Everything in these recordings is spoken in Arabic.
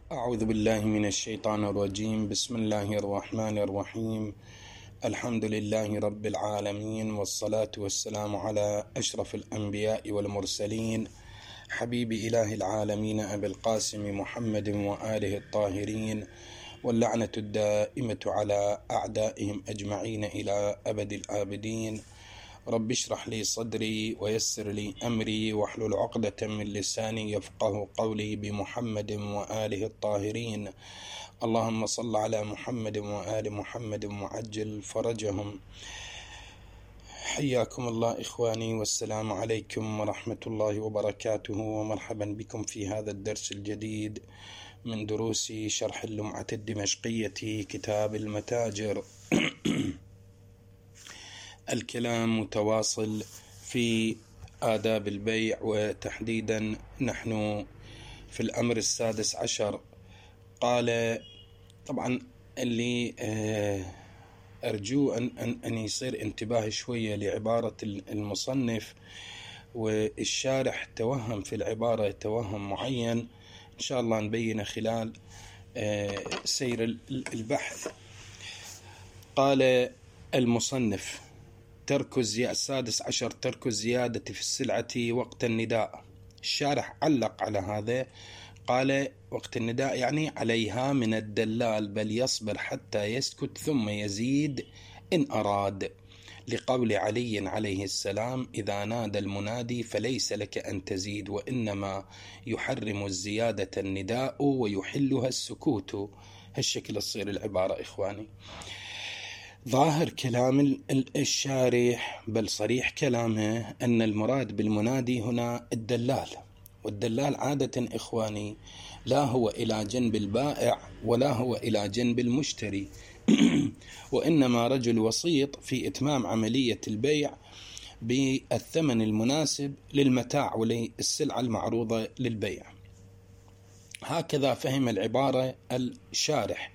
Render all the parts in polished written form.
أعوذ بالله من الشيطان الرجيم. بسم الله الرحمن الرحيم. الحمد لله رب العالمين، والصلاة والسلام على أشرف الأنبياء والمرسلين، حبيب إله العالمين أبي القاسم محمد وآله الطاهرين، واللعنة الدائمة على أعدائهم أجمعين إلى أبد الآبدين. رب اشرح لي صدري ويسر لي أمري واحلل عقدة من لساني يفقه قولي، بمحمد وآله الطاهرين. اللهم صل على محمد وآل محمد وعجل فرجهم. حياكم الله إخواني، والسلام عليكم ورحمة الله وبركاته، ومرحبا بكم في هذا الدرس الجديد من دروس شرح اللمعة الدمشقية، كتاب المتاجر. الكلام متواصل في آداب البيع، وتحديدا نحن في الأمر السادس عشر. قال طبعا اللي أرجو أن يصير انتباه شوية لعبارة المصنف، والشارح توهم في العبارة توهم معين إن شاء الله نبين خلال سير البحث. قال المصنف: السادس عشر ترك الزيادة في السلعة وقت النداء. الشارح علق على هذا، قال وقت النداء يعني عليها من الدلال، بل يصبر حتى يسكت ثم يزيد إن أراد، لقول علي عليه السلام: إذا نادى المنادي فليس لك أن تزيد، وإنما يحرم الزيادة النداء ويحلها السكوت. هالشكل تصير العبارة إخواني. ظاهر كلام الشارح بل صريح كلامه أن المراد بالمنادي هنا الدلال، والدلال عادة إخواني لا هو إلى جنب البائع ولا هو إلى جنب المشتري وإنما رجل وسيط في إتمام عملية البيع بالثمن المناسب للمتاع وللسلعة المعروضة للبيع. هكذا فهم العبارة الشارح،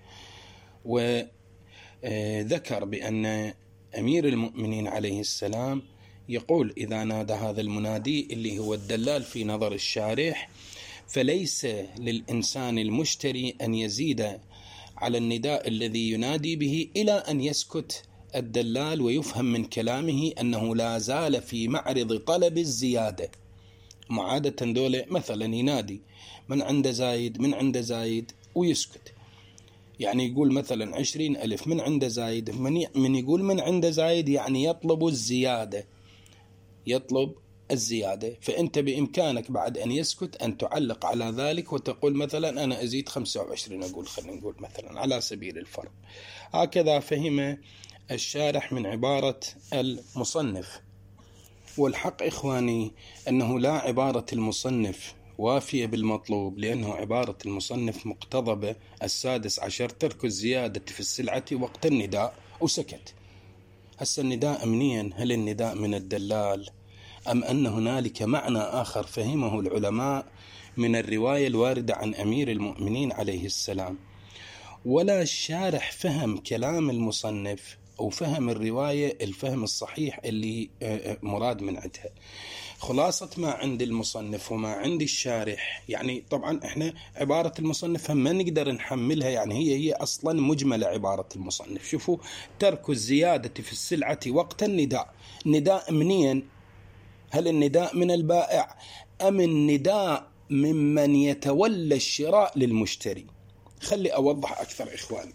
وذكر بأن أمير المؤمنين عليه السلام يقول: إذا نادى هذا المنادي اللي هو الدلال في نظر الشارح، فليس للإنسان المشتري أن يزيد على النداء الذي ينادي به إلى أن يسكت الدلال، ويفهم من كلامه أنه لا زال في معرض طلب الزيادة. معادة دولة مثلا ينادي من عنده زايد من عنده زايد ويسكت، يعني يقول مثلا 20,000 من عنده زايد، من يقول من عنده زايد يعني يطلب الزيادة. فأنت بإمكانك بعد أن يسكت أن تعلق على ذلك وتقول مثلا أنا أزيد 25، خلينا نقول مثلا على سبيل الفرض. هكذا فهم الشارح من عبارة المصنف. والحق إخواني أنه لا عبارة المصنف وافية بالمطلوب، لأنه عبارة المصنف مقتضبة السادس عشر ترك الزيادة في السلعة وقت النداء، وسكت. هسه النداء منين؟ هل النداء من الدلال أم أن هنالك معنى آخر فهمه العلماء من الرواية الواردة عن أمير المؤمنين عليه السلام؟ ولا الشارح فهم كلام المصنف أو فهم الرواية الفهم الصحيح اللي مراد من عندها. خلاصة ما عند المصنف وما عند الشارح، يعني طبعا احنا عبارة المصنف هم ما نقدر نحملها، يعني هي أصلا مجملة عبارة المصنف. شوفوا: ترك الزيادة في السلعة وقت النداء. نداء منين؟ هل النداء من البائع أم النداء ممن يتولى الشراء للمشتري؟ خلي أوضح أكثر إخوان.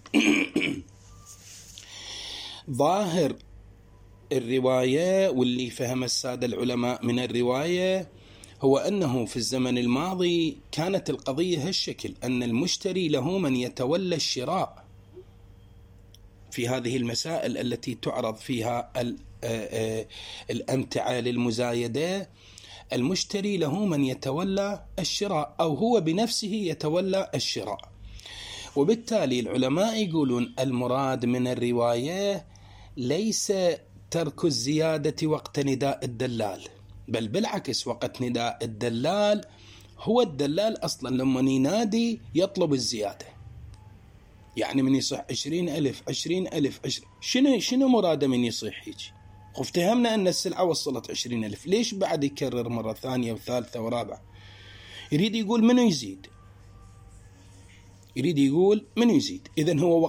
ظاهر الرواية واللي فهم السادة العلماء من الرواية هو أنه في الزمن الماضي كانت القضية هالشكل، أن المشتري له من يتولى الشراء في هذه المسائل التي تعرض فيها الأمتعة للمزايدة. المشتري له من يتولى الشراء، أو هو بنفسه يتولى الشراء. وبالتالي العلماء يقولون المراد من الرواية ليس ترك الزيادة وقت نداء الدلال، بل بالعكس، وقت نداء الدلال هو الدلال أصلا لما ينادي يطلب الزيادة. يعني من يصح 20,000 شنو مراده من يصيح هيك؟ افتهمنا أن السلعة وصلت 20,000، ليش بعد يكرر مرة ثانية وثالثة ورابعة؟ يريد يقول منو يزيد. يريد يقول من يزيد. إذن هو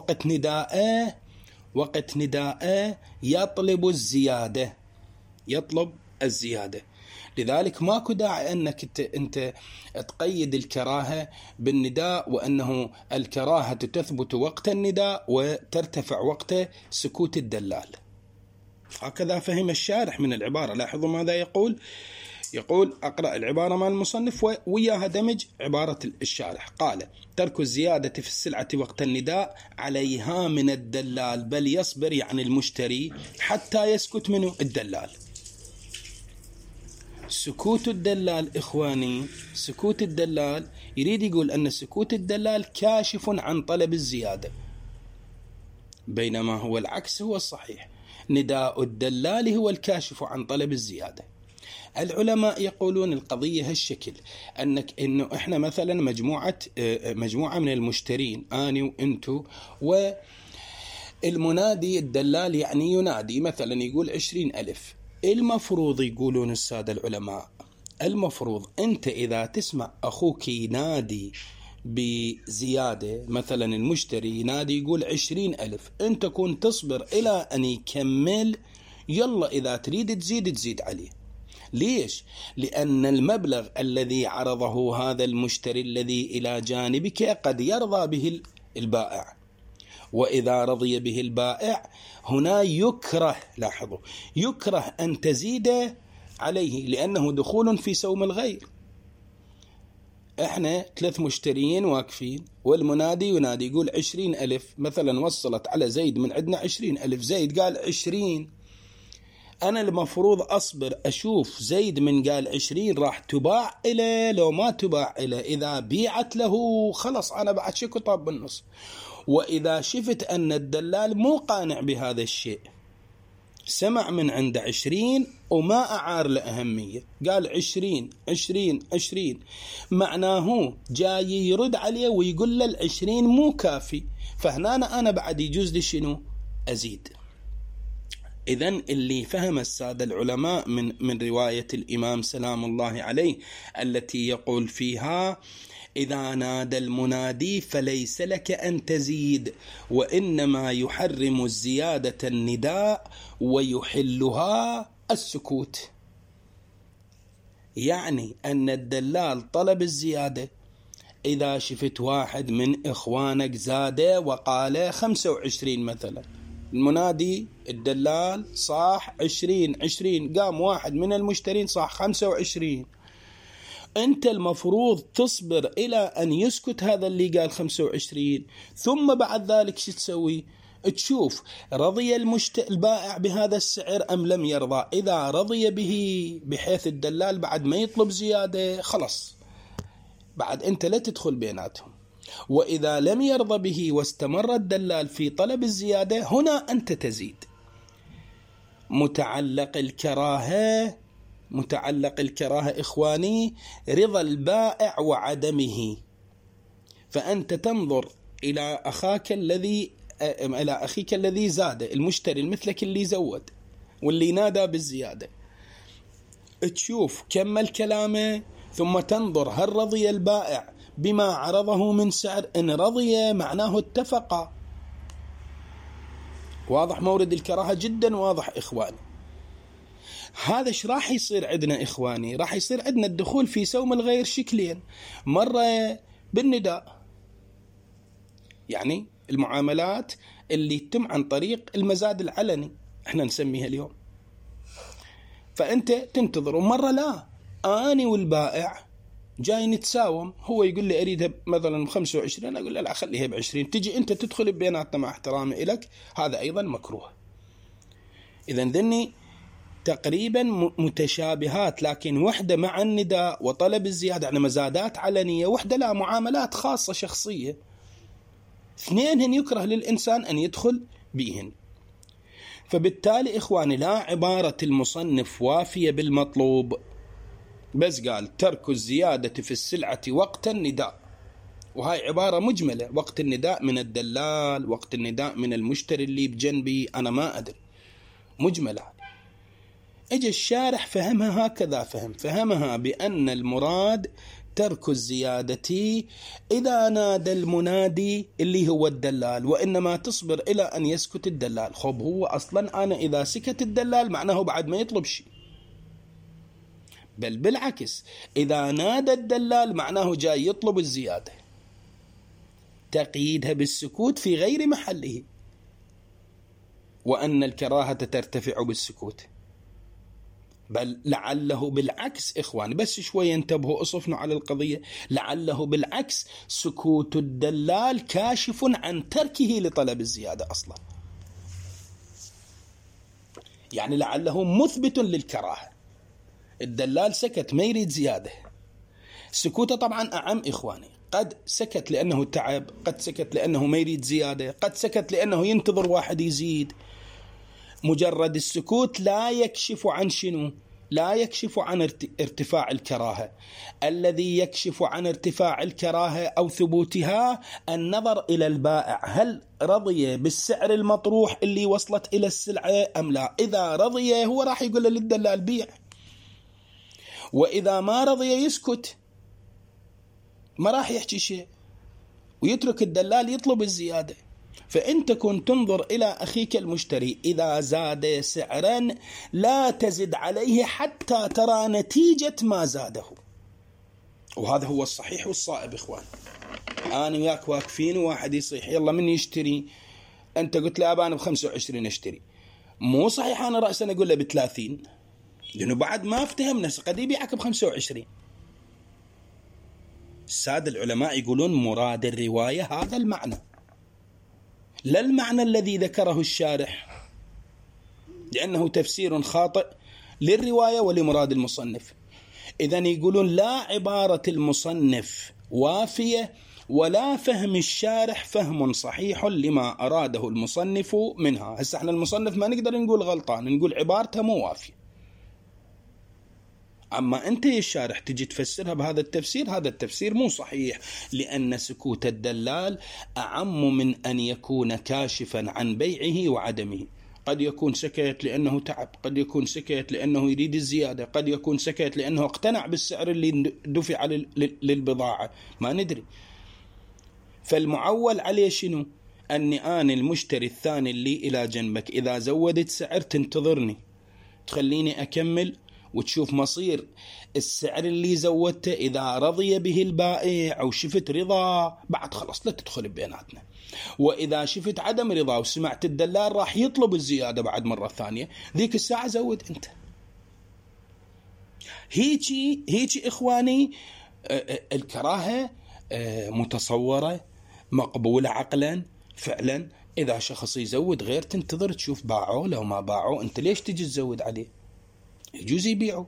وقت نداءه يطلب الزيادة. لذلك ماكو داعي أنك أنت تقيد الكراهة بالنداء، وأنه الكراهة تثبت وقت النداء وترتفع وقت سكوت الدلال. هكذا فهم الشارح من العبارة. لاحظوا ماذا يقول أقرأ العبارة مع المصنف وياها دمج عبارة الشارح. قال: ترك الزيادة في السلعة وقت النداء عليها من الدلال، بل يصبر يعني المشتري حتى يسكت منه الدلال. سكوت الدلال إخواني، سكوت الدلال يريد يقول أن سكوت الدلال كاشف عن طلب الزيادة، بينما هو العكس هو الصحيح، نداء الدلال هو الكاشف عن طلب الزيادة. العلماء يقولون القضية هالشكل، إنه إحنا مثلا مجموعة من المشترين، أنا وإنتو، والمنادي الدلال يعني ينادي مثلا يقول 20,000. المفروض يقولون السادة العلماء، المفروض أنت إذا تسمع أخوك ينادي بزيادة، مثلا المشتري ينادي يقول 20,000، أنت كنت تصبر إلى أن يكمل، يلا إذا تريد تزيد عليه. ليش؟ لأن المبلغ الذي عرضه هذا المشتري الذي إلى جانبك قد يرضى به البائع، وإذا رضي به البائع هنا يكره، لاحظوا، يكره أن تزيد عليه، لأنه دخول في سوم الغير. احنا 3 مشتريين واقفين، والمنادي ينادي يقول 20,000 مثلا، وصلت على زيد من عندنا 20,000، زيد قال 20، أنا المفروض أصبر أشوف زيد من قال 20 راح تباع إليه لو ما تباع إليه. إذا بيعت له خلص أنا بعد شيء طاب بالنص. وإذا شفت أن الدلال مو قانع بهذا الشيء، سمع من عند 20 وما أعار لأهمية، قال 20 معناه جاي يرد عليه ويقول له 20 مو كافي، فهنا أنا بعد يجوز لي شنو؟ أزيد. إذن اللي فهم السادة العلماء من رواية الإمام سلام الله عليه التي يقول فيها: إذا نادى المنادي فليس لك أن تزيد، وإنما يحرم الزيادة النداء ويحلها السكوت. يعني أن الدلال طلب الزيادة. إذا شفت واحد من إخوانك زاده وقال 25 مثلا، المنادي الدلال صاح 20، قام واحد من المشترين صاح 25، أنت المفروض تصبر إلى أن يسكت هذا اللي قال 25، ثم بعد ذلك شو تسوي؟ تشوف رضي البائع بهذا السعر أم لم يرضى. إذا رضي به بحيث الدلال بعد ما يطلب زيادة، خلص بعد أنت لا تدخل بيناتهم. وإذا لم يرضى به واستمر الدلال في طلب الزيادة، هنا أنت تزيد. متعلق الكراهة إخواني رضا البائع وعدمه. فأنت تنظر إلى أخيك الذي زاد، المشتري مثلك اللي زود واللي نادى بالزيادة، تشوف كمل كلامه، ثم تنظر هل رضي البائع بما عرضه من سعر. إن رضي معناه اتفق. واضح مورد الكراهة؟ جدا واضح إخواني. هذا ايش راح يصير عندنا إخواني؟ راح يصير عندنا الدخول في سوم الغير شكلين، مرة بالنداء، يعني المعاملات اللي تتم عن طريق المزاد العلني احنا نسميها اليوم، فأنت تنتظر، ومرة لا، أنا والبائع جاي نتساوم، هو يقول لي أريدها مثلا 25، أقول له لا خليها ب20، تجي أنت تدخل بيناتنا مع احترامي إلك، هذا أيضا مكروه. إذن ذني تقريبا متشابهات، لكن وحدة مع النداء وطلب الزيادة يعني مزادات علنية، وحدة لا، معاملات خاصة شخصية. اثنينهن يكره للإنسان أن يدخل بهن. فبالتالي إخواني لا عبارة المصنف وافية بالمطلوب، بس قال ترك الزيادة في السلعة وقت النداء، وهاي عبارة مجملة، وقت النداء من الدلال، وقت النداء من المشتري اللي بجنبي، أنا ما أدري، مجملة. اجى الشارح فهمها هكذا، فهمها بأن المراد ترك الزيادة إذا نادى المنادي اللي هو الدلال، وإنما تصبر إلى أن يسكت الدلال. خب هو أصلا أنا إذا سكت الدلال معناه بعد ما يطلب شيء، بل بالعكس إذا نادى الدلال معناه جاي يطلب الزيادة، تقييدها بالسكوت في غير محله، وأن الكراهة ترتفع بالسكوت. بل لعله بالعكس إخوان، بس شوية انتبهوا أصفنوا على القضية، لعله بالعكس سكوت الدلال كاشف عن تركه لطلب الزيادة أصلا، يعني لعله مثبت للكراهة. الدلال سكت ما يريد زيادة، سكوته طبعا أعم إخواني، قد سكت لأنه تعب، قد سكت لأنه ما يريد زيادة، قد سكت لأنه ينتظر واحد يزيد. مجرد السكوت لا يكشف عن شنو؟ لا يكشف عن ارتفاع الكراهة. الذي يكشف عن ارتفاع الكراهة أو ثبوتها النظر إلى البائع، هل رضي بالسعر المطروح اللي وصلت إلى السلعة أم لا؟ إذا رضي هو راح يقول للدلال بيع، وإذا ما رضي يسكت، ما راح يحكي شيء ويترك الدلال يطلب الزيادة. فأنت كنت تنظر إلى أخيك المشتري، إذا زاد سعرا لا تزد عليه حتى ترى نتيجة ما زاده، وهذا هو الصحيح والصائب إخوان. أنا وياك واقفين وواحد يصيح يلا من يشتري، أنت قلت له أبانا ب25 اشتري، مو صحيح أنا رأسا أقول له ب30، لأنه بعد ما افتهمنا قد يبيعك ب25. السادة العلماء يقولون مراد الرواية هذا المعنى، لا المعنى الذي ذكره الشارح، لأنه تفسير خاطئ للرواية ولمراد المصنف. إذن يقولون لا عبارة المصنف وافية ولا فهم الشارح فهم صحيح لما أراده المصنف منها. هسه احنا المصنف ما نقدر نقول غلطان، نقول عبارته مو وافية. أما أنت يا الشارح تجي تفسرها بهذا التفسير، هذا التفسير مو صحيح، لأن سكوت الدلال أعم من أن يكون كاشفا عن بيعه وعدمه. قد يكون سكت لأنه تعب، قد يكون سكت لأنه يريد الزيادة، قد يكون سكت لأنه اقتنع بالسعر اللي دفع للبضاعة، ما ندري. فالمعول عليه شنو؟ أني أنا المشتري الثاني اللي إلى جنبك إذا زودت سعر تنتظرني، تخليني أكمل وتشوف مصير السعر اللي زودته، إذا رضي به البائع أو شفت رضا بعد خلاص لا تدخل بيناتنا، وإذا شفت عدم رضا وسمعت الدلال راح يطلب الزيادة بعد مرة ثانية، ذيك الساعة زود أنت. هيجي إخواني الكراهة متصورة مقبولة عقلا فعلا. إذا شخص يزود غير تنتظر تشوف باعوا، لو ما باعوا أنت ليش تجي تزود عليه؟ يجوز يبيعوا.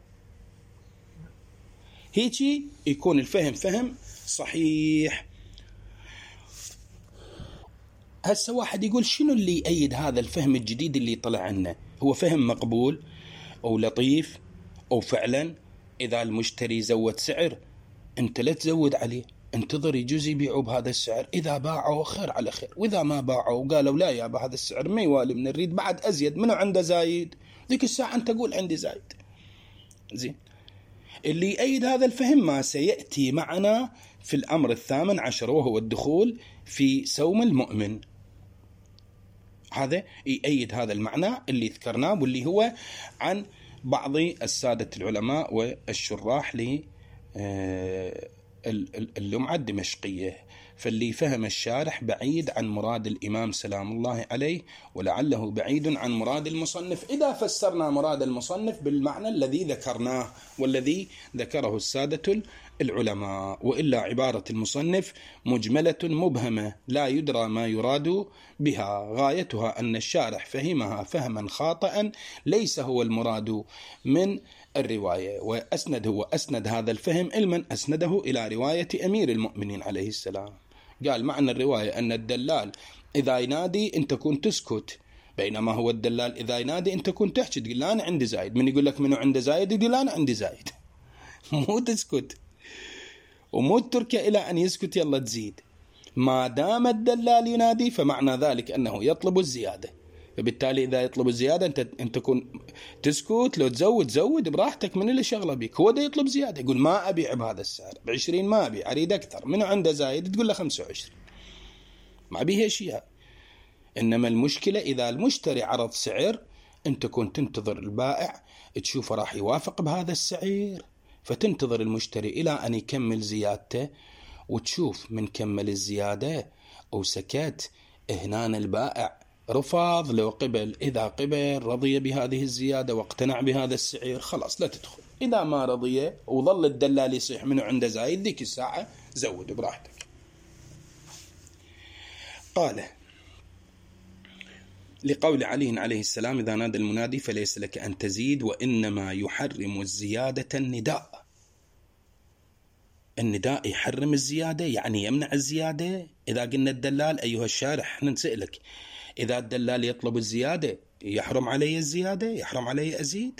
هيجي يكون الفهم فهم صحيح. هسه واحد يقول شنو اللي يأيد هذا الفهم الجديد اللي طلع عنا؟ هو فهم مقبول أو لطيف، أو فعلا إذا المشتري زود سعر أنت لا تزود عليه، انتظر يجوز يبيعوا بهذا السعر، إذا باعوا خير على خير، وإذا ما باعوا قالوا لا يا بهذا السعر ما يوالي، من نريد بعد أزيد، منو عنده زايد، ذيك الساعة أنت تقول عندي زايد. زين، اللي يأيد هذا الفهم ما سيأتي معنا في الأمر 18 وهو الدخول في سوم المؤمن. هذا يأيد هذا المعنى اللي ذكرناه، واللي هو عن بعض السادة العلماء والشراح اللمعة الدمشقية. فاللي فهم الشارح بعيد عن مراد الإمام سلام الله عليه، ولعله بعيد عن مراد المصنف إذا فسرنا مراد المصنف بالمعنى الذي ذكرناه والذي ذكره السادة العلماء. وإلا عبارة المصنف مجملة مبهمة لا يدرى ما يراد بها، غايتها أن الشارح فهمها فهما خاطئا ليس هو المراد من الرواية، وأسند هذا الفهم علما أسنده إلى رواية أمير المؤمنين عليه السلام. قال معنى الرواية أن الدلال إذا ينادي أنت كنت تسكت، بينما هو الدلال إذا ينادي أنت كنت تحكي تقول لا أنا عندي زايد، من يقول لك منو عنده زايد يقول لا أنا عندي زايد مو تسكت ومو تركه إلى أن يسكت يلا تزيد. ما دام الدلال ينادي فمعنى ذلك أنه يطلب الزيادة، فبالتالي إذا يطلب الزيادة أنت تكون تسكت، لو تزود براحتك، من اللي شغله بيك. هو ده يطلب زيادة، يقول ما أبيع بهذا السعر، ب20 ما أبيع، أريد أكثر، منو عنده زايد تقول له 25، ما بيه شيء. إنما المشكلة إذا المشتري عرض سعر، أنت كنت تنتظر البائع تشوفه راح يوافق بهذا السعر، فتنتظر المشتري إلى أن يكمل زيادته، وتشوف من كمل الزيادة أو سكت، هنا البائع رفض لو قبل. إذا قبل رضي بهذه الزيادة واقتنع بهذا السعر، خلاص لا تدخل. إذا ما رضي وظل الدلال يصيح منه عنده زايد، ذيك الساعة زود براحتك. قال لقول علي عليه السلام: إذا نادى المنادي فليس لك أن تزيد، وإنما يحرم الزيادة النداء. النداء يحرم الزيادة، يعني يمنع الزيادة. إذا قلنا الدلال أيها الشارح احنا نسألك، إذا الدلال يطلب الزيادة يحرم علي الزيادة؟ يحرم علي أزيد؟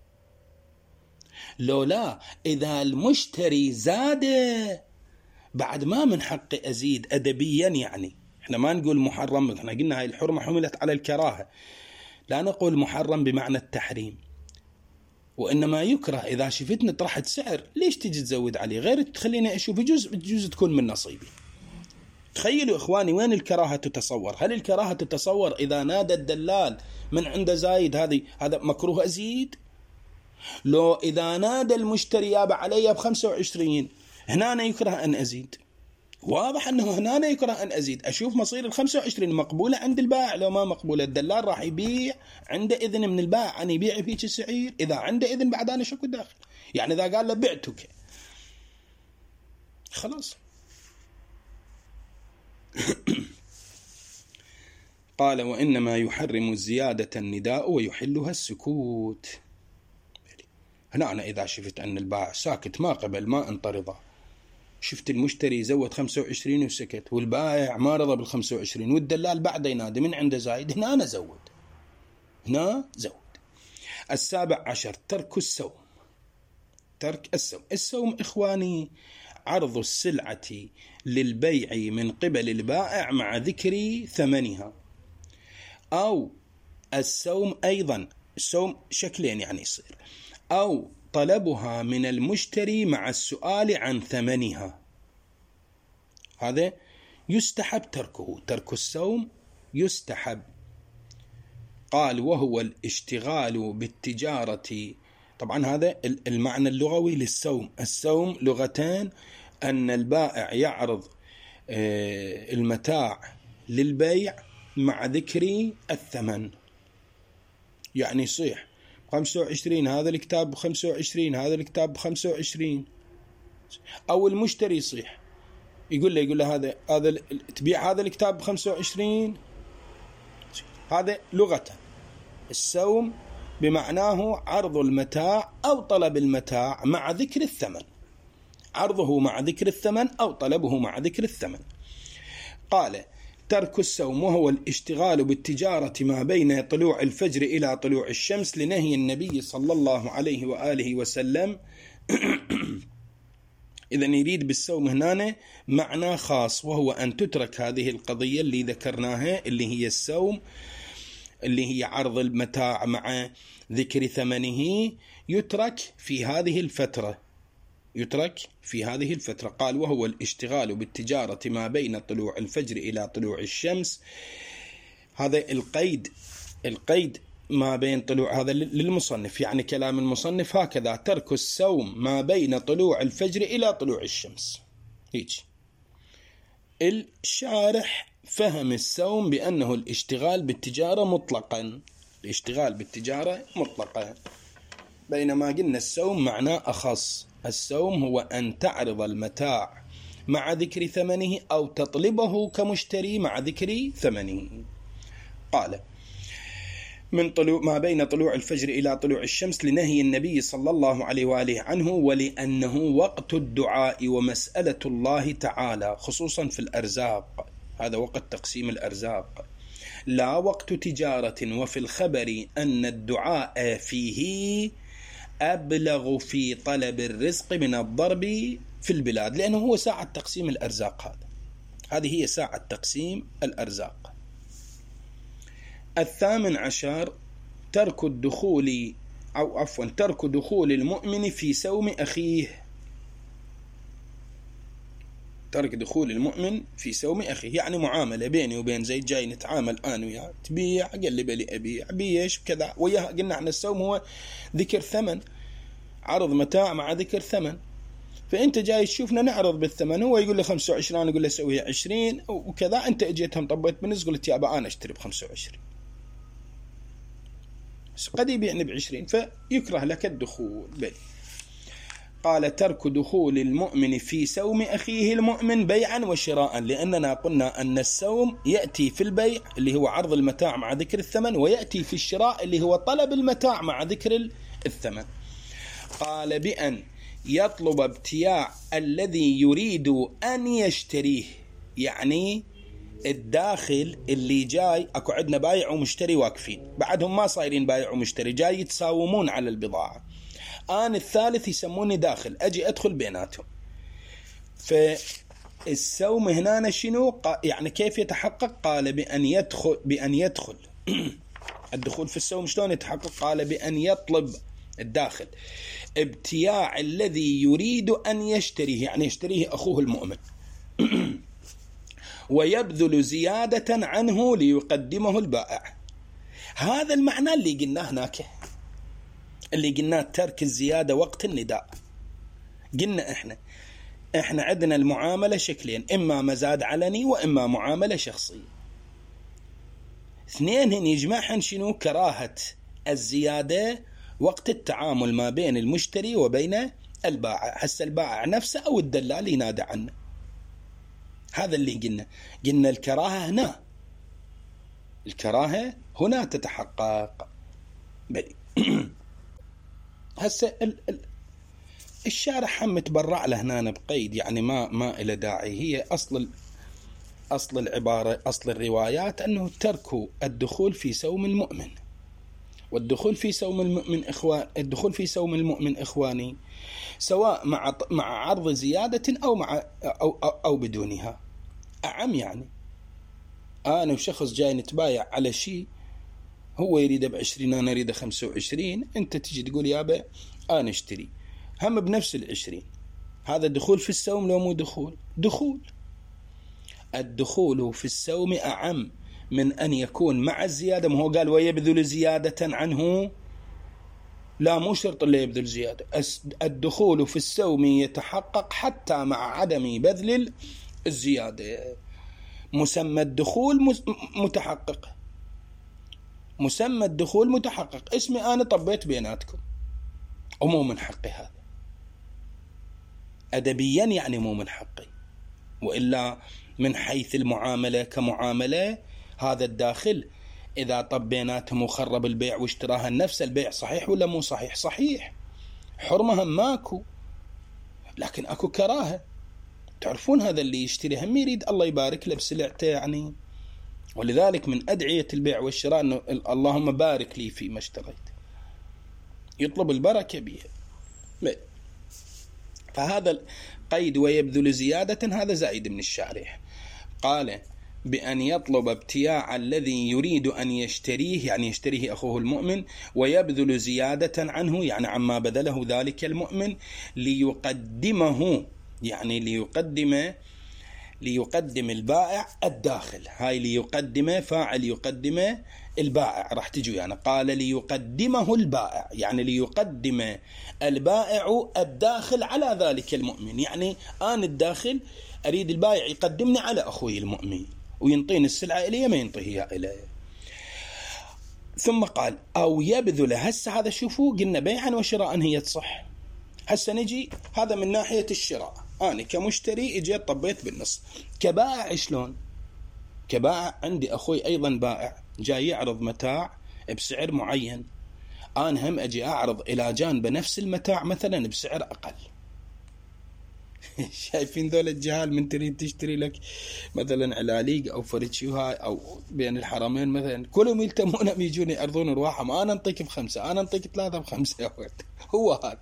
لو لا، إذا المشتري زاد بعد ما من حقي أزيد أدبيا، يعني احنا ما نقول محرم، احنا قلنا هاي الحرمة حملت على الكراهة، لا نقول محرم بمعنى التحريم، وإنما يكره. إذا شفتني طرحت سعر ليش تجي تزود عليه؟ غير تخليني أشوف، يجوز تكون من نصيبي. تخيلوا إخواني وين الكراهة تتصور؟ هل الكراهة تتصور إذا نادى الدلال من عنده زايد هذا مكروه أزيد؟ لو إذا نادى المشتري يابا علي ب25، هنا أنا يكره أن أزيد. واضح أنه هنا أنا يكره أن أزيد. أشوف مصير ال25 مقبولة عند البائع، لو ما مقبولة الدلال راح يبيع، عنده إذن من البائع أن يبيع فيك السعير. إذا عنده إذن بعد أنا شكو داخل، يعني إذا قال له بعتك خلاص. قال: وإنما يحرم الزيادة النداء ويحلها السكوت. هنا أنا إذا شفت أن البائع ساكت ما قبل ما انطرضه، شفت المشتري زود 25 وسكت، والبائع ما رضى بال25، والدلال بعد ينادي من عنده زايد، هنا أنا زود، هنا زود. 17 ترك السوم. ترك السوم. السوم إخواني عرض السلعة للبيع من قبل البائع مع ذكر ثمنها، أو السوم أيضا، السوم شكلين يعني يصير، أو طلبها من المشتري مع السؤال عن ثمنها، هذا يستحب تركه. ترك السوم يستحب. قال: وهو الاشتغال بالتجارة. طبعا هذا المعنى اللغوي للسوم. السوم لغتان: أن البائع يعرض المتاع للبيع مع ذكر الثمن، يعني يصيح 25 هذا الكتاب ب25، هذا الكتاب ب25، أو المشتري يصيح يقول له هذا تبيع هذا الكتاب ب25. هذا لغة السوم بمعناه عرض المتاع أو طلب المتاع مع ذكر الثمن، عرضه مع ذكر الثمن أو طلبه مع ذكر الثمن. قال: ترك السوم وهو الاشتغال بالتجارة ما بين طلوع الفجر إلى طلوع الشمس، لنهي النبي صلى الله عليه وآله وسلم. إذن يريد بالسوم هنا معنى خاص، وهو أن تترك هذه القضية اللي ذكرناها، اللي هي السوم، اللي هي عرض المتاع مع ذكر ثمنه، يترك في هذه الفترة، يترك في هذه الفترة. قال: وهو الاشتغال بالتجارة ما بين طلوع الفجر إلى طلوع الشمس. هذا القيد ما بين طلوع، هذا للمصنف، يعني كلام المصنف هكذا: ترك السوم ما بين طلوع الفجر إلى طلوع الشمس. هيك الشارح فهم السوم بأنه الاشتغال بالتجارة مطلقا، الاشتغال بالتجارة مطلقا، بينما قلنا السوم معناه أخص. السوم هو أن تعرض المتاع مع ذكر ثمنه أو تطلبه كمشتري مع ذكر ثمنه. قال: من طلوع ما بين طلوع الفجر إلى طلوع الشمس، لنهي النبي صلى الله عليه وآله عنه، ولأنه وقت الدعاء ومسألة الله تعالى، خصوصا في الأرزاق، هذا وقت تقسيم الأرزاق، لا وقت تجارة. وفي الخبر أن الدعاء فيه أبلغ في طلب الرزق من الضرب في البلاد، لأنه هو ساعة تقسيم الأرزاق. هذه هي ساعة تقسيم الأرزاق. 18 ترك الدخول ترك دخول المؤمن في سوم أخيه. ترك دخول المؤمن في سوم أخيه يعني معاملة بيني وبين زيد، جاي نتعامل أنا وياه، تبيع قال لي بلي أبيع، بيش كذا وياه. قلنا عن السوم هو ذكر ثمن، عرض متاع مع ذكر ثمن. فأنت جاي تشوفنا نعرض بالثمن، هو يقول لي 25، أنا أقول له سويها 20 وكذا. أنت اجيتهم طبيت بالنسبة، قلت يابا أنا أشتري ب25، قد يبيعني ب20، فيكره لك الدخول بل. قال ترك دخول المؤمن في سوم أخيه المؤمن بيعا وشراء، لأننا قلنا أن السوم يأتي في البيع اللي هو عرض المتاع مع ذكر الثمن، ويأتي في الشراء اللي هو طلب المتاع مع ذكر الثمن. قال بأن يطلب ابتياع الذي يريد أن يشتريه، يعني الداخل اللي جاي، أكو عندنا بايع ومشتري واقفين، بعدهم ما صايرين بايع ومشتري، جاي يتساومون على البضاعة. آن الثالث يسموني داخل، أجي أدخل بيناتهم. فالسوم هنا شنو؟ يعني كيف يتحقق؟ قال بأن يدخل الدخول في السوم شلون يتحقق؟ قال بأن يطلب الداخل ابتياع الذي يريد أن يشتريه، يعني يشتريه أخوه المؤمن ويبذل زيادة عنه ليقدمه البائع. هذا المعنى اللي قلناه هناك، اللي قلناه ترك الزيادة وقت النداء. قلنا احنا عندنا المعاملة شكلين، إما مزاد علني وإما معاملة شخصية. اثنين يجمعهن شنو؟ كراهة الزيادة وقت التعامل ما بين المشتري وبين البائع، هسه البائع نفسه أو الدلال ينادى عنه. هذا اللي قلنا الكراهة هنا، الكراهة هنا تتحقق بلي. هسه الشارح هم متبرع له هنا بقيد، يعني ما إلى داعي. هي أصل العبارة، أصل الروايات أنه ترك الدخول في سوم المؤمن. والدخول في سوم المؤمن الدخول في سوم المؤمن إخواني سواء مع عرض زيادة أو بدونها. أعم يعني أنا وشخص جاي نتبايع على شيء، هو يريد ب20 أنا أريد 25، أنت تجي تقول يابا أنا اشتري هم بنفس 20. هذا دخول في السوم لو مو دخول؟ الدخول في السوم أعم من أن يكون مع الزيادة. ما هو قال ويبذل زيادة عنه، لا مو شرط اللي يبذل زيادة. الدخول في السوم يتحقق حتى مع عدم بذل الزيادة. مسمى الدخول متحقق، مسمى الدخول متحقق. اسمي أنا طبيت بيناتكم ومو من حقي، هذا أدبيا يعني مو من حقي، وإلا من حيث المعاملة كمعاملة هذا الداخل إذا طبيناتهم وخرب البيع واشتراها النفس، البيع صحيح ولا مو صحيح؟ صحيح، حرمها ماكو، لكن أكو كراهة. تعرفون هذا اللي يشتري هم يريد الله يبارك له بسلعته يعني، ولذلك من أدعية البيع والشراء أنه اللهم بارك لي فيما اشتريت، يطلب البركة بها. فهذا القيد ويبذل زيادة هذا زائد من الشارح. قال بأن يطلب ابتياع الذي يريد أن يشتريه، يعني يشتريه أخوه المؤمن، ويبذل زيادة عنه يعني عما بذله ذلك المؤمن، ليقدمه يعني ليقدم البائع الداخل. هاي ليقدم فاعل يقدم البائع راح تجي يعني. قال ليقدمه البائع يعني ليقدم البائع الداخل على ذلك المؤمن، يعني أنا الداخل أريد البائع يقدمني على أخوي المؤمن وينطيني السلعة إليه ما ينطيها إليه. ثم قال أو يبذل. هسه هذا شوفوا قلنا بيعا وشراء هي تصح. هسه نجي هذا من ناحية الشراء، أنا كمشتري اجيت طبيت بالنص. كبائع شلون؟ كبائع عندي أخوي أيضا بائع جاي يعرض متاع بسعر معين، أنا هم أجي أعرض إلى جانب نفس المتاع مثلا بسعر أقل. شايفين ذول الجهال من تريد تشتري لك مثلا علاليق أو فريتشيوها أو بين الحرمين مثلا، كلهم يلتمون يجون يعرضون أرواحهم، أنا أنطيك ب5 أنا أنطيك 3 ب5. هو هذا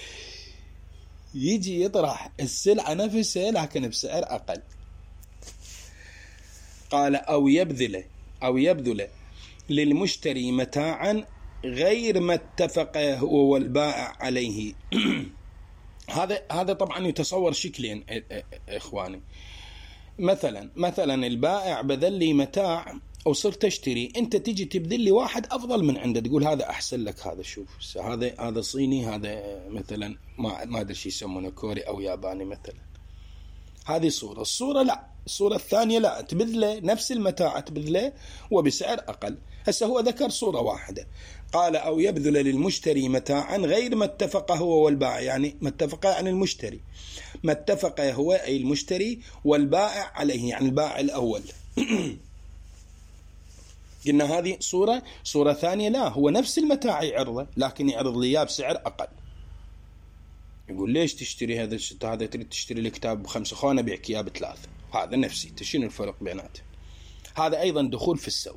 يجي يطرح السلعة نفسها لكن بسعر أقل. قال أو يبذل للمشتري متاعا غير ما اتفق هو والبائع عليه. هذا طبعا يتصور شكلين إخواني. مثلا البائع بذل لي متاع وصرت اشتري، انت تيجي تبذل لي واحد افضل من عنده، تقول هذا احسن لك، هذا شوف هذا صيني، هذا مثلا ما ادري شو يسمونه، كوري او ياباني مثلا. هذه الصورة لا، الصورة الثانية لا، تبذله نفس المتاع تبذله وبسعر اقل. هسه هو ذكر صورة واحدة، قال او يبذل للمشتري متاعا غير ما اتفق هو والبائع، يعني ما اتفق عن المشتري، ما اتفق هو اي المشتري والبائع عليه، يعني البائع الاول. قلنا هذه صورة ثانية لا، هو نفس المتاع يعرضه لكن يعرض لي اياه بسعر اقل. يقول ليش تشتري هذا هذا تريد تشتري الكتاب ب5 خونه ابيعك اياه ب3، هذا نفسي، شنو الفرق بيناتهم؟ هذا ايضا دخول في السوق.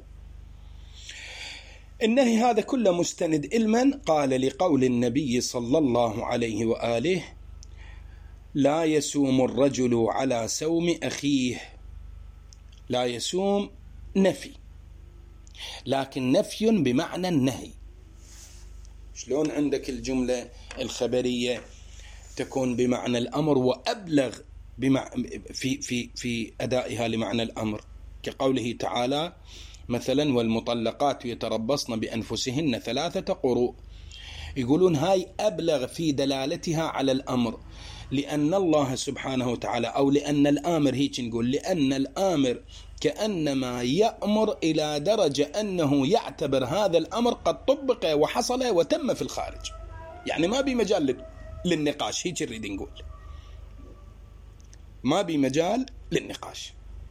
النهي هذا كله مستند إلمن؟ قال لقول النبي صلى الله عليه وآله: لا يسوم الرجل على سوم أخيه. لا يسوم نفي، لكن نفي بمعنى النهي. شلون عندك الجملة الخبرية تكون بمعنى الأمر وأبلغ في أدائها لمعنى الأمر، كقوله تعالى مثلا: والمطلقات يتربصن بأنفسهن 3 قروء. يقولون هاي أبلغ في دلالتها على الأمر، لأن الله سبحانه وتعالى، أو لأن الآمر، هيك نقول، لأن الآمر كأنما يأمر إلى درجة أنه يعتبر هذا الأمر قد طبق وحصل وتم في الخارج، يعني ما بمجال للنقاش. هيك نريد نقول، ما بمجال للنقاش.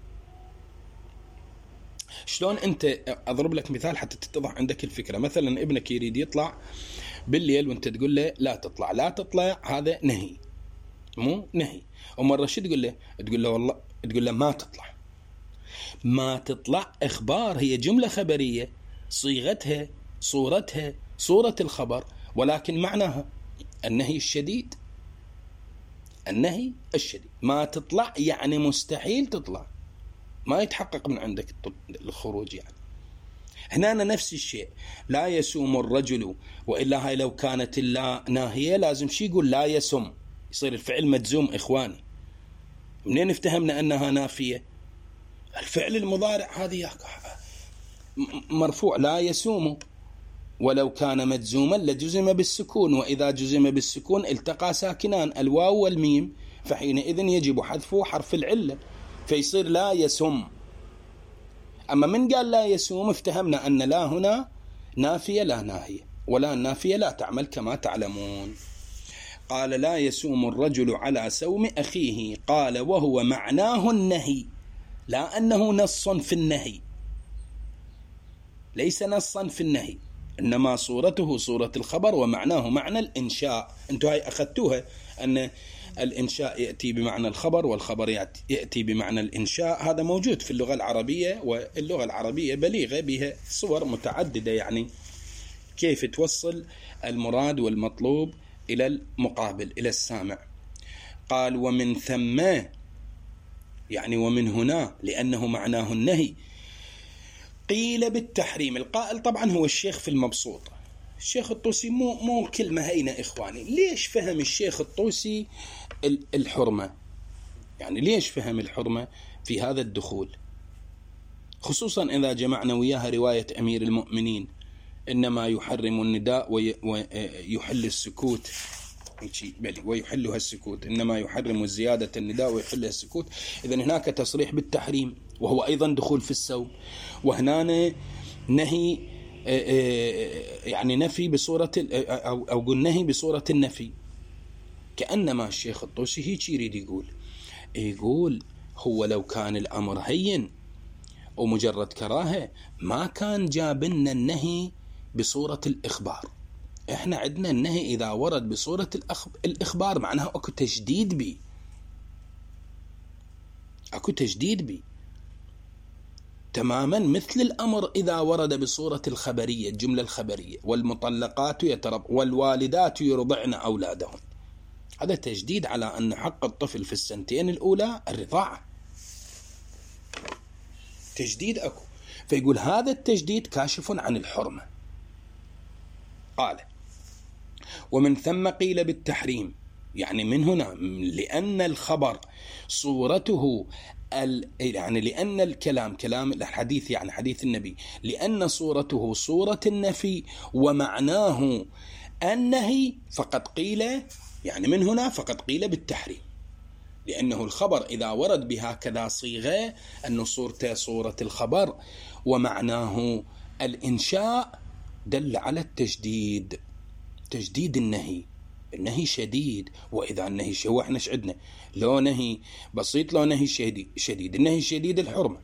شلون أنت، أضرب لك مثال حتى تتضح عندك الفكرة. مثلا ابنك يريد يطلع بالليل وانت تقول له لا تطلع، لا تطلع، هذا نهي، مو نهي. ومرة شو تقول له؟ تقول له والله، تقول له ما تطلع. ما تطلع إخبار، هي جملة خبرية، صيغتها صورتها صورة الخبر، ولكن معناها النهي الشديد. النهي الشديد، ما تطلع يعني مستحيل تطلع، ما يتحقق من عندك الخروج. يعني هنا نفس الشيء، لا يسوم الرجل، وإلا هاي لو كانت اللا ناهية لازم شي يقول لا يسم، يصير الفعل مجزوم. إخواني منين افتهمنا أنها نافية؟ الفعل المضارع هذه مرفوع، لا يسوم، ولو كان مجزوما لجزم بالسكون، وإذا جزم بالسكون التقى ساكنان الواو والميم، فحينئذ يجب حذف حرف العلة، فيصير لا يسم. أما من قال لا يسوم افتهمنا أن لا هنا نافية لا ناهية، ولا نافية لا تعمل كما تعلمون. قال لا يسوم الرجل على سوم أخيه، قال وهو معناه النهي، لا أنه نص في النهي، ليس نصا في النهي، إنما صورته صورة الخبر ومعناه معنى الإنشاء. أنتوا هاي أخذتوها أن الإنشاء يأتي بمعنى الخبر والخبر يأتي بمعنى الإنشاء. هذا موجود في اللغة العربية، واللغة العربية بليغة بها صور متعددة، يعني كيف توصل المراد والمطلوب إلى المقابل، إلى السامع. قال ومن ثم، يعني ومن هنا، لأنه معناه النهي، قيل بالتحريم. القائل طبعا هو الشيخ في المبسوط، الشيخ الطوسي، مو كلمة هينة إخواني. ليش فهم الشيخ الطوسي الحرمة؟ يعني ليش فهم الحرمة في هذا الدخول، خصوصا إذا جمعنا وياها رواية أمير المؤمنين: إنما يحرم النداء ويحل السكوت، ويحلها السكوت، إنما يحرم الزيادة النداء ويحلها السكوت. إذن هناك تصريح بالتحريم، وهو أيضا دخول في السوم، وهنا نهي، يعني نفي بصورة أو قل نهي بصورة النفي. كأنما الشيخ الطوسي هيك يريد يقول هو لو كان الأمر هين ومجرد كراهة ما كان جابنا النهي بصورة الإخبار. إحنا عندنا النهي إذا ورد بصورة الإخبار معناها أكو تشديد بي، أكو تشديد بي تماما، مثل الأمر إذا ورد بصورة الخبرية، الجملة الخبرية: والمطلقات والوالدات يرضعن أولادهن. هذا تجديد على أن حق الطفل في السنتين الأولى الرضاعة، تجديد أكو. فيقول هذا التجديد كاشف عن الحرمة. قال ومن ثم قيل بالتحريم، يعني من هنا لأن الخبر صورته يعني لأن الكلام الحديث، يعني حديث النبي، لأن صورته صورة النفي ومعناه النهي، فقد قيل، يعني من هنا فقد قيل بالتحريم، لأنه الخبر إذا ورد بهكذا صيغة أن صورته صورة الخبر ومعناه الإنشاء، دل على التجديد، تجديد النهي شديد. وإذا النهي هو احنا عندنا لو نهي بسيط، لو نهي شديد. النهي الشديد الحرمة،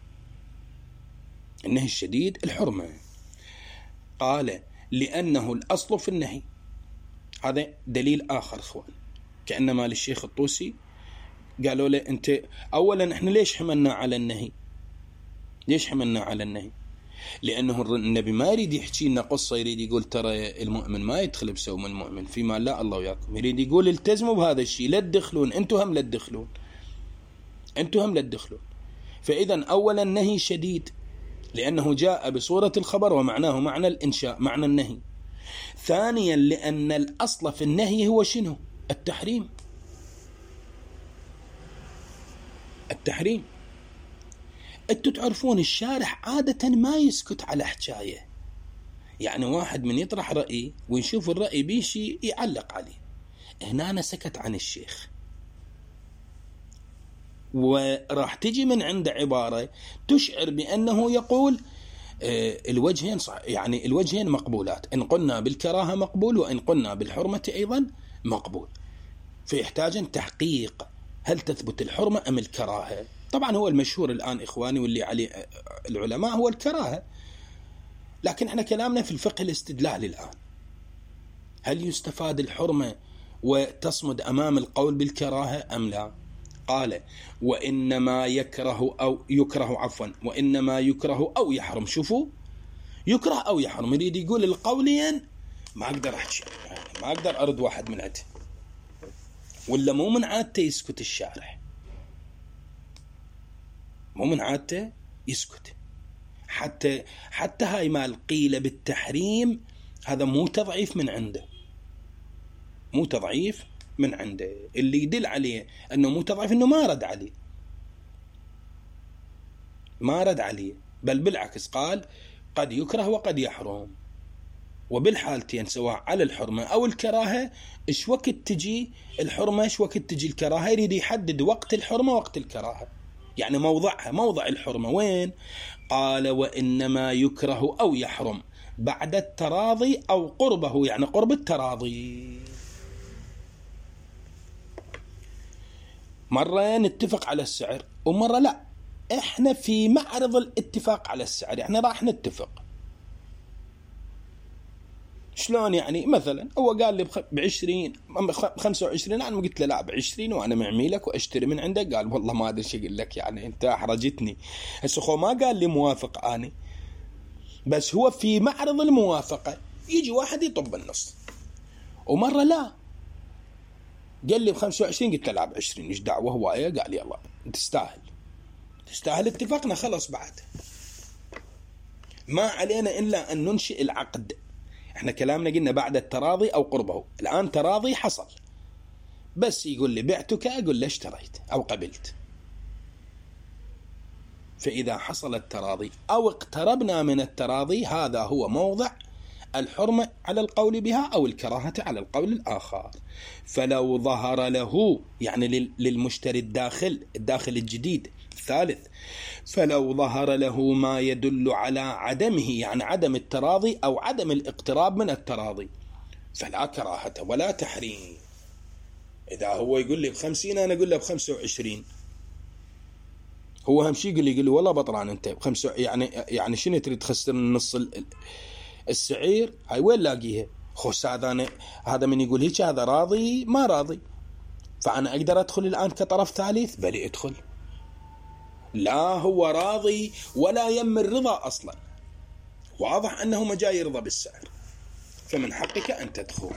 النهي الشديد الحرمة. قال لأنه الأصل في النهي. هذا دليل آخر اخوان، كأنما للشيخ الطوسي قالوا له أنت أولا احنا ليش حملنا على النهي؟ ليش حملنا على النهي؟ لأنه النبي ما يريد يحكي لنا قصة يريد يقول ترى المؤمن ما يدخل بسوم المؤمن فيما لا الله وياكم، يريد يقول التزموا بهذا الشيء، لا تدخلون أنتم هم لا تدخلون، أنتم هم لا تدخلون. فإذا أولا نهي شديد لأنه جاء بصورة الخبر ومعناه معنى الإنشاء، معنى النهي. ثانيا لأن الأصل في النهي هو شنو؟ التحريم. التحريم. أنتوا تعرفون الشارح عادة ما يسكت على حكاية، يعني واحد من يطرح رأي ويشوف الرأي بيشي يعلق عليه. هنا أنا سكت عن الشيخ، وراح تجي من عنده عبارة تشعر بأنه يقول الوجهين يعني الوجهين مقبولات، إن قلنا بالكراهة مقبول وإن قلنا بالحرمة أيضا مقبول. فيحتاج تحقيق هل تثبت الحرمة أم الكراهة. طبعا هو المشهور الآن إخواني واللي عليه العلماء هو الكراهة، لكن احنا كلامنا في الفقه الاستدلال الآن، هل يستفاد الحرمة وتصمد أمام القول بالكراهة أم لا؟ قال وإنما وإنما يكره أو يحرم. شوفوا، يكره أو يحرم، يريد يقول القولين ما أقدر أحكي، ما أقدر أرد واحد من عده، ولا مو من عادته يسكت الشارح، مو من عادته يسكت. حتى هاي ما قيل بالتحريم هذا مو تضعيف من عنده، مو تضعيف من عنده. اللي يدل عليه أنه مو تضعيف أنه ما رد عليه، بل بالعكس قال قد يكره وقد يحرم، وبالحالتين سواء على الحرمة أو الكراهة إيش وقت تجي الحرمة إيش وقت تجي الكراهة، يريد يحدد وقت الحرمة وقت الكراهة، يعني موضعها، موضع الحرمة وين. قال وإنما يكره أو يحرم بعد التراضي أو قربه، يعني قرب التراضي. مرة نتفق على السعر ومرة لا، احنا في معرض الاتفاق على السعر، احنا راح نتفق. شلون يعني؟ مثلا هو قال لي ب20 25، انا قلت له لا ب20 وانا معمي لك واشتري من عندك. قال والله ما ادري شو اقول لك، يعني انت احرجتني. هسه هو ما قال لي موافق اني، بس هو في معرض الموافقة يجي واحد يطب النص. ومرة لا، قال لي ب25، قلت له لا ب20، ايش دعوه هوايه. قال يلا تستاهل، اتفقنا خلص. بعد ما علينا الا ان ننشئ العقد. احنا كلامنا قلنا بعد التراضي او قربه، الان تراضي حصل، بس يقول لي بعتك، اقول له اشتريت او قبلت. فاذا حصل التراضي او اقتربنا من التراضي، هذا هو موضع الحرمة على القول بها أو الكراهة على القول الآخر. فلو ظهر له، يعني للمشتري الداخل الجديد الثالث، فلو ظهر له ما يدل على عدمه، يعني عدم التراضي أو عدم الاقتراب من التراضي، فلا كراهة ولا تحريم. إذا هو يقول لي ب50 أنا أقول له ب25، هو هم شيء يقول لي والله بطران أنت ب5، يعني شنو تريد تخسر النص السعير؟ هاي وين لاقيها؟ خوش هذا من يقول هيك هذا راضي ما راضي، فأنا أقدر أدخل الآن كطرف ثالث؟ بلي أدخل. لا هو راضي ولا يم الرضا أصلا، واضح أنه ما جاي يرضى بالسعر، فمن حقك أن تدخل.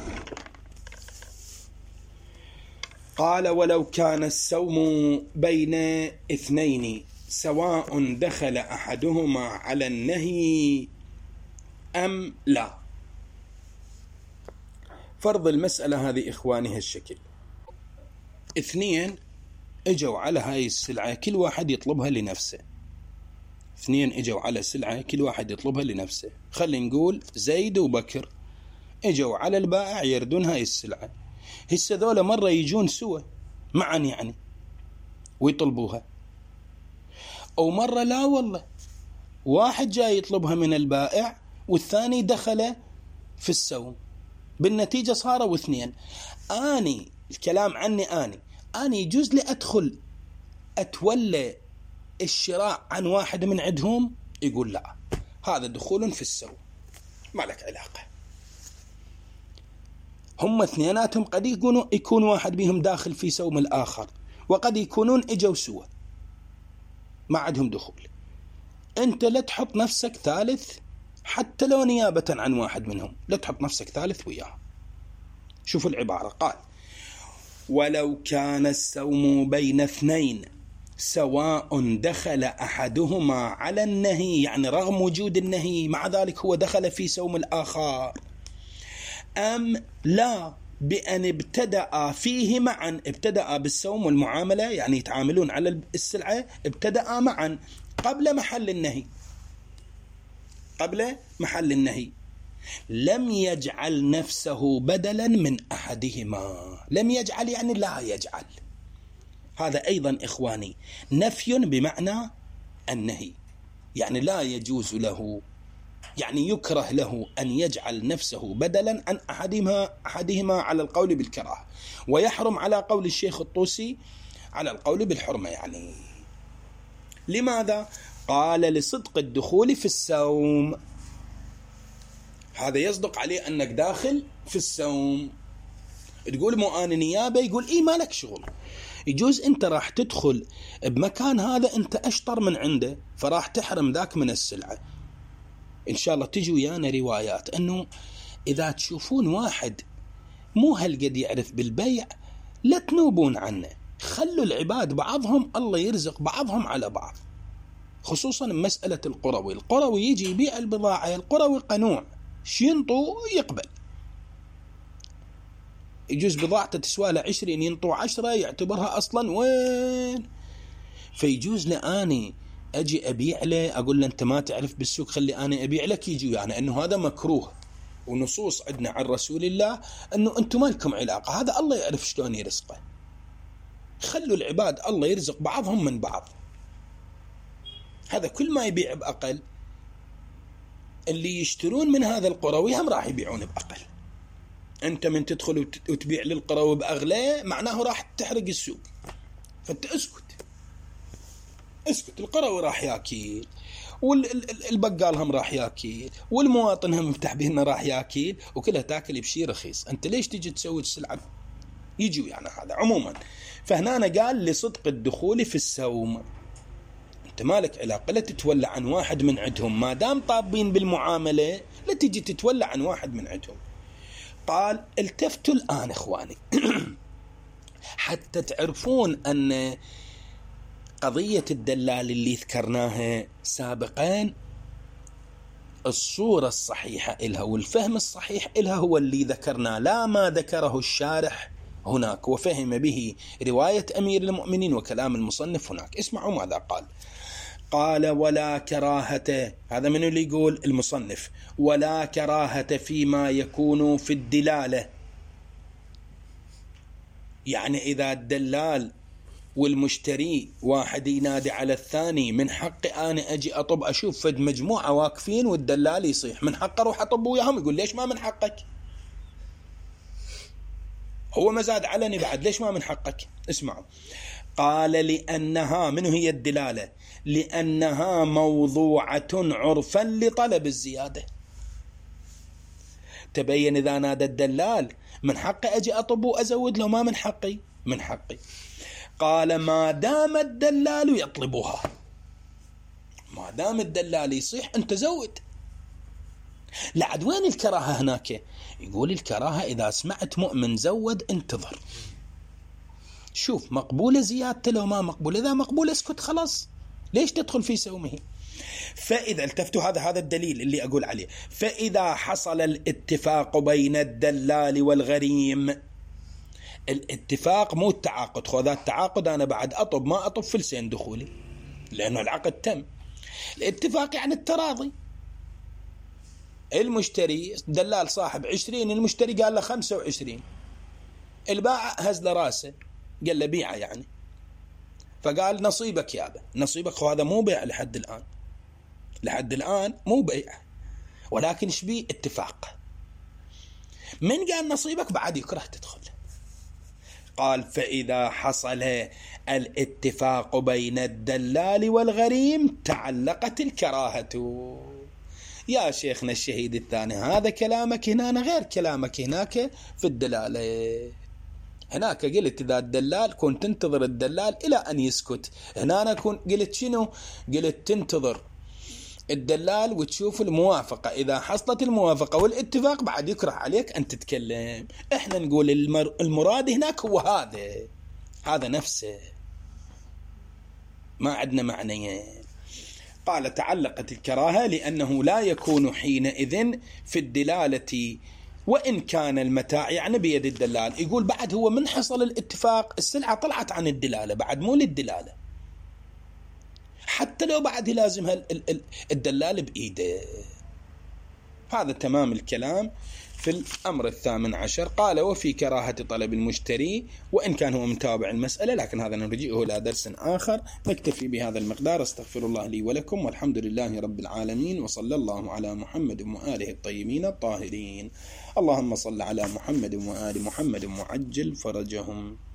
قال ولو كان السوم بين اثنين سواء دخل أحدهما على النهي أم لا. فرض المسألة هذه إخواني هالشكل: اثنين اجوا على هاي السلعة كل واحد يطلبها لنفسه. اثنين اجوا على سلعة كل واحد يطلبها لنفسه. خلينا نقول زيد وبكر اجوا على البائع يردون هاي السلعة. هسه ذولا مرة يجون سوا معا يعني ويطلبوها، أو مرة لا والله واحد جاي يطلبها من البائع والثاني دخل في السوم، بالنتيجة صاروا اثنين. أني الكلام عني أني يجوز لي أدخل أتولى الشراء عن واحد من عندهم؟ يقول لا، هذا دخول في السوم ما لك علاقة. هم اثنيناتهم قد يكون واحد بهم داخل في سوم الآخر، وقد يكونون اجوا سوا ما عندهم دخول. أنت لا تحط نفسك ثالث حتى لو نيابة عن واحد منهم، لا تحط نفسك ثالث وياه. شوفوا العبارة، قال: ولو كان السوم بين اثنين سواء دخل أحدهما على النهي، يعني رغم وجود النهي مع ذلك هو دخل في سوم الآخر، أم لا، بأن ابتدأ فيه معا. ابتدأ بالسوم والمعاملة يعني يتعاملون على السلعة، ابتدأ معا قبل محل النهي. قبل محل النهي لم يجعل نفسه بدلا من أحدهما. لم يجعل يعني لا يجعل. هذا أيضا إخواني نفي بمعنى النهي، يعني لا يجوز له، يعني يكره له أن يجعل نفسه بدلا عن أحدهما على القول بالكراهة، ويحرم على قول الشيخ الطوسي على القول بالحرمة. يعني لماذا؟ قال: لصدق الدخول في السوم. هذا يصدق عليه أنك داخل في السوم. تقول مو أنا نيابة، يقول إيه ما لك شغل. يجوز أنت راح تدخل بمكان هذا أنت أشطر من عنده، فراح تحرم ذاك من السلعة. إن شاء الله تجي ويانا روايات أنه إذا تشوفون واحد مو هالقد يعرف بالبيع لا تنوبون عنه، خلوا العباد بعضهم الله يرزق بعضهم على بعض. خصوصا مسألة القروي يجي يبيع البضاعة، القروي قنوع ينطو يقبل. يجوز بضاعته تسوى له 20 ينطو 10 يعتبرها أصلا وين. فيجوز لأني أجي أبيع له، أقول له أنت ما تعرف بالسوق خلي أنا أبيع لك، يجي يعني أنه هذا مكروه. ونصوص عندنا عن رسول الله أنه أنتم ما لكم علاقة، هذا الله يعرف شلون يرزقه. خلوا العباد الله يرزق بعضهم من بعض. هذا كل ما يبيع بأقل اللي يشترون من هذا القروي هم راح يبيعون بأقل. أنت من تدخل وتبيع للقروي بأغلى معناه راح تحرق السوق، فأنت اسكت. القروي راح ياكل، والبقال هم راح ياكل، والمواطن هم مفتح بهنا راح ياكل، وكلها تاكل بشي رخيص. أنت ليش تجي تسوي السلعة؟ يجوا يعني هذا عموما. فهنا قال: لصدق الدخول في السوم. أنت مالك علاقة، لا تتولى عن واحد من عندهم ما دام طابين بالمعاملة، لا تجي تتولى عن واحد من عندهم. قال: التفتوا الآن إخواني حتى تعرفون أن قضية الدلال اللي ذكرناها سابقا الصورة الصحيحة إلها والفهم الصحيح إلها هو اللي ذكرنا، لا ما ذكره الشارح هناك وفهم به رواية أمير المؤمنين وكلام المصنف هناك. اسمعوا ماذا قال. قال: ولا كراهة، هذا من اللي يقول المصنف، ولا كراهة فيما يكون في الدلالة. يعني إذا الدلال والمشتري واحد ينادي على الثاني، من حقي أنا أجي أطب أشوف فد مجموعة واقفين والدلال يصيح، من حقه أروح أطب وياهم. يقول ليش ما من حقك؟ هو مزاد علني بعد، ليش ما من حقك؟ اسمعوا. قال: لأنها، من هي الدلالة؟ لأنها موضوعة عرفا لطلب الزيادة. تبين إذا نادى الدلال من حقي أجي أطب وأزود له، ما من حقي؟ من حقي. قال: ما دام الدلال يطلبها، ما دام الدلال يصيح أنت زود. لعد وين الكراهة هناك؟ يقول الكراهة إذا سمعت مؤمن زود انتظر، شوف مقبولة زيادته لو ما مقبولة، إذا مقبولة اسكت خلاص. ليش تدخل في سومه؟ فإذا التفتوا، هذا الدليل اللي أقول عليه. فإذا حصل الاتفاق بين الدلال والغريم، الاتفاق مو التعاقد، خذ التعاقد أنا بعد أطب ما أطب فلسين دخولي لأنه العقد تم. الاتفاق يعني التراضي. المشتري دلال صاحب 20، المشتري قال له 25، البائع هز له راسه قال له بيعه يعني، فقال نصيبك يابا، نصيبك. هذا مو بيع لحد الآن مو بيع، ولكن ايش بيه؟ اتفاق. من قال نصيبك بعد يكره تدخل. قال فإذا حصل الاتفاق بين الدلال والغريم تعلقت الكراهة. يا شيخنا الشهيد الثاني، هذا كلامك هنا غير كلامك هناك في الدلالة. هناك قلت إذا الدلال كنت تنتظر الدلال إلى أن يسكت، هنا أنا قلت شنو؟ قلت تنتظر الدلال وتشوف الموافقة، إذا حصلت الموافقة والاتفاق بعد يكره عليك أن تتكلم. إحنا نقول المراد هناك هو هذا نفسه، ما عندنا معنيين. قال تعلقت الكراهة لأنه لا يكون حينئذ في الدلالة وإن كان المتاع يعني بيد الدلال. يقول بعد هو من حصل الاتفاق السلعة طلعت عن الدلالة، بعد مو للدلالة، حتى لو بعد لازمها الدلال بإيده. هذا تمام الكلام في الأمر 18. قال وفي كراهة طلب المشتري، وإن كان هو متابع المسألة، لكن هذا نرجئه إلى درس آخر. نكتفي بهذا المقدار. استغفر الله لي ولكم، والحمد لله رب العالمين، وصلى الله على محمد وآله الطيبين الطاهرين. اللهم صل على محمد وآل محمد وعجل فرجهم.